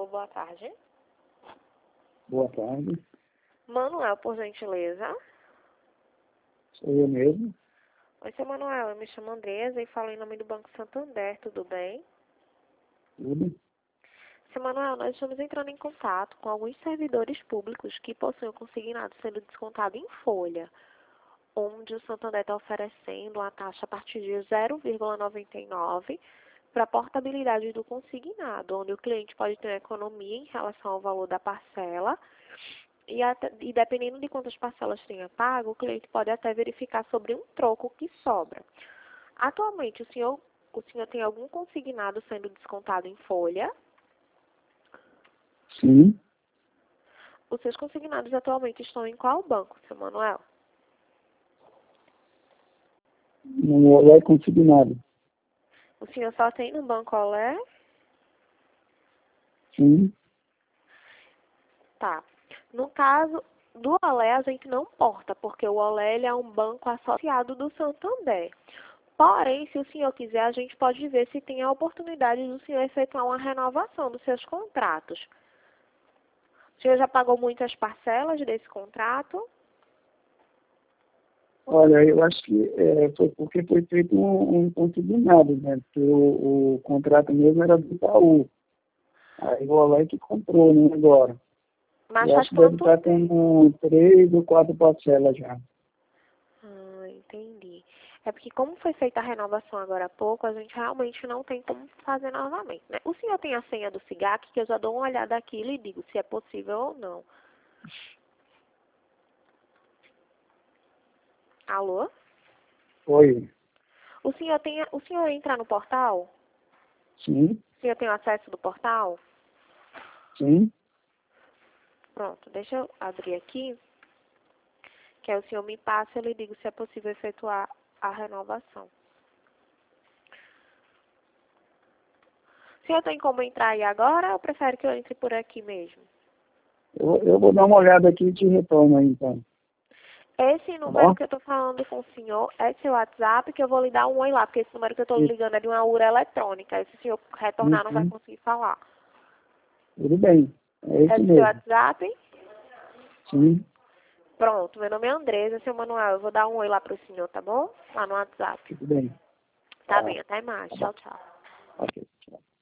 Alô, boa tarde. Boa tarde, Manuel, por gentileza. sou eu mesmo. Oi, seu Manuel, eu me chamo Andresa e falo em nome do Banco Santander, tudo bem? Tudo? Seu Manuel, nós estamos entrando em contato com alguns servidores públicos que possuem o consignado sendo descontado em folha, onde o Santander está oferecendo uma taxa a partir de 0,99 para a portabilidade do consignado, onde o cliente pode ter uma economia em relação ao valor da parcela e dependendo de quantas parcelas tenha pago, o cliente pode até verificar sobre um troco que sobra. Atualmente, o senhor tem algum consignado sendo descontado em folha? Sim, Os seus consignados atualmente estão em qual banco, seu Manuel? não é consignado. O senhor só tem no Banco Olé? Sim, Tá. No caso do Olé, a gente não porta, porque o Olé ele é um banco associado do Santander. Porém, se o senhor quiser, a gente pode ver se tem a oportunidade do senhor efetuar uma renovação dos seus contratos. O senhor já pagou muitas parcelas desse contrato? olha, eu acho que foi porque foi feito um consignado, né? Porque o contrato mesmo era do Itaú. Aí o Olé que comprou, né, agora. Mas Eu faz acho que deve quanto estar tempo? com 3 ou 4 parcelas já. Entendi. É porque como foi feita a renovação agora há pouco, a gente realmente não tem como fazer novamente, né? O senhor tem a senha do SIGAC, que eu já dou uma olhada aqui e lhe digo se é possível ou não. Alô? Foi, O senhor entra no portal? sim, O senhor tem o acesso do portal? sim. Pronto, deixa eu abrir aqui, que aí o senhor me passa e eu lhe digo se é possível efetuar a renovação. O senhor tem como entrar aí agora ou prefere que eu entre por aqui mesmo? Eu vou dar uma olhada aqui e te retorno aí, então. Esse Tá número bom? que eu tô falando com o senhor é seu WhatsApp, que eu vou lhe dar um oi lá, porque esse número que eu tô Isso. ligando é de uma URA eletrônica. E se o senhor retornar, não vai Uhum. conseguir falar. Tudo bem. É É esse do seu mesmo. WhatsApp? Sim, Pronto, meu nome é Andresa, seu Manuel. Eu vou dar um oi lá pro senhor, tá bom? Lá no WhatsApp. tudo bem. Tá Tá, bem, até mais. tá bom. Tchau, tchau. Ok, tchau.